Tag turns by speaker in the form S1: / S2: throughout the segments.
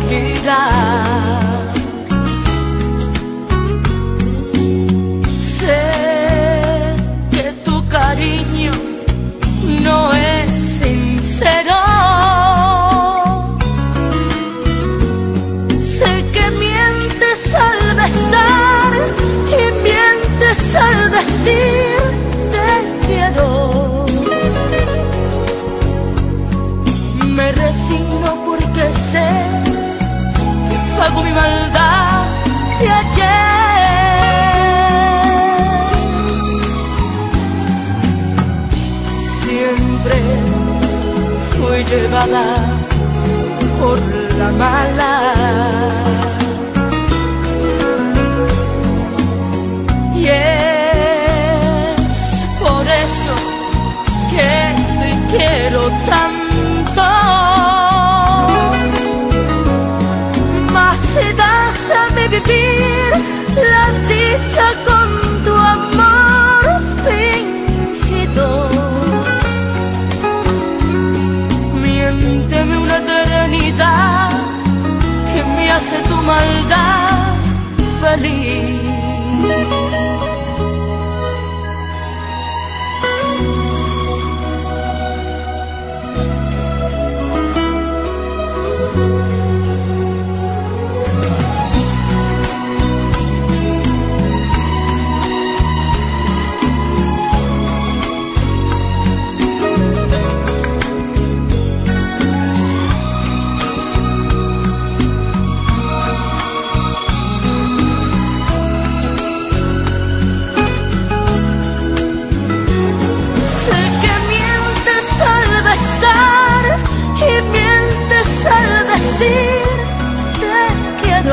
S1: mentira. Sé que tu cariño no es sincero. Sé que mientes al besar y mientes al decir te quiero. Me resigno porque sé que pago mi maldad de ayer. Siempre fui llevada por la mala. Y es por eso que te quiero tanto. Más si das a mi vivir la dicha con tu amor fingido. Miénteme una eternidad que me hace tu maldad feliz. Te quiero.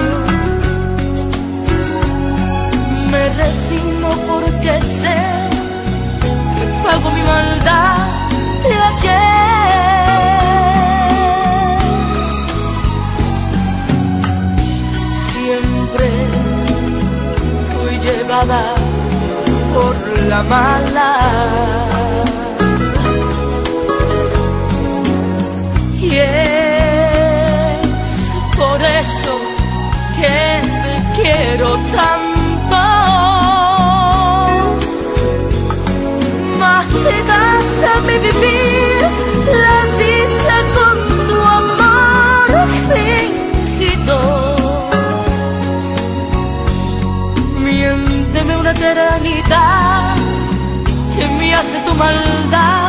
S1: Me resigno porque sé que pago mi maldad de ayer. Siempre fui llevada por la mala. Y por eso que te quiero tanto. Más si das a mi vivir la dicha con tu amor fingido. Miénteme una eternidad que me hace tu maldad